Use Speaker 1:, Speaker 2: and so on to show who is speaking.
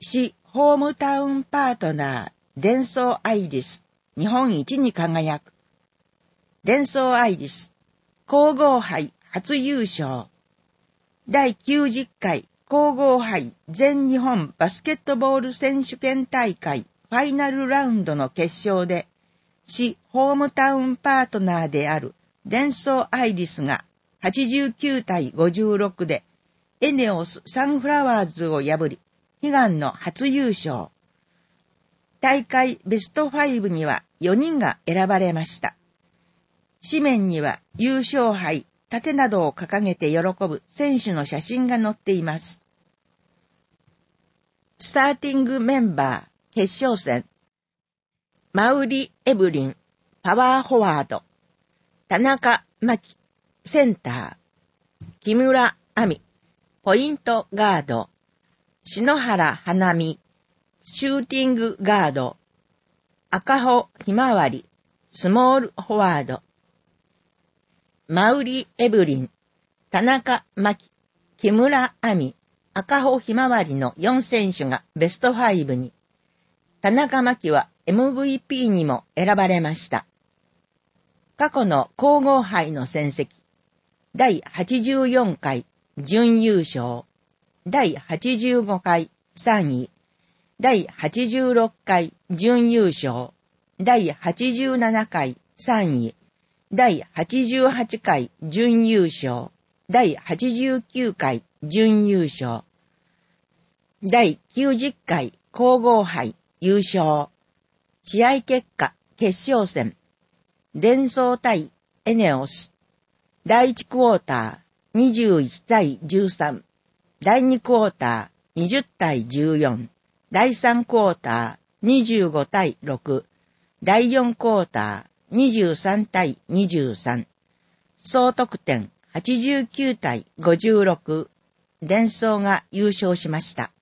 Speaker 1: 市ホームタウンパートナー、デンソーアイリス、日本一に輝く。デンソーアイリス、皇后杯初優勝。第90回皇后杯全日本バスケットボール選手権大会ファイナルラウンドの決勝で、市ホームタウンパートナーであるデンソーアイリスが89対56でエネオスサンフラワーズを破り、悲願の初優勝。大会ベスト5には4人が選ばれました。紙面には優勝杯、盾などを掲げて喜ぶ選手の写真が載っています。スターティングメンバー決勝戦。マウリ・エブリン、パワーフォワード。田中真希、センター。木村亜美、ポイントガード。篠原花美、シューティングガード。赤穂ひまわり、スモールフォワード。マウリ・エブリン、田中真希、木村亜美、赤穂ひまわりの4選手がベスト5に。田中真希は MVP にも選ばれました。過去の皇后杯の戦績。第84回準優勝。第85回3位。第86回準優勝。第87回3位。第88回準優勝。第89回準優勝。第90回皇后杯優勝。試合結果決勝戦。デンソー対エネオス。第1クォーター21対13。第2クォーター20対14。第3クォーター25対6。第4クォーター23対23。総得点89対56。デンソーが優勝しました。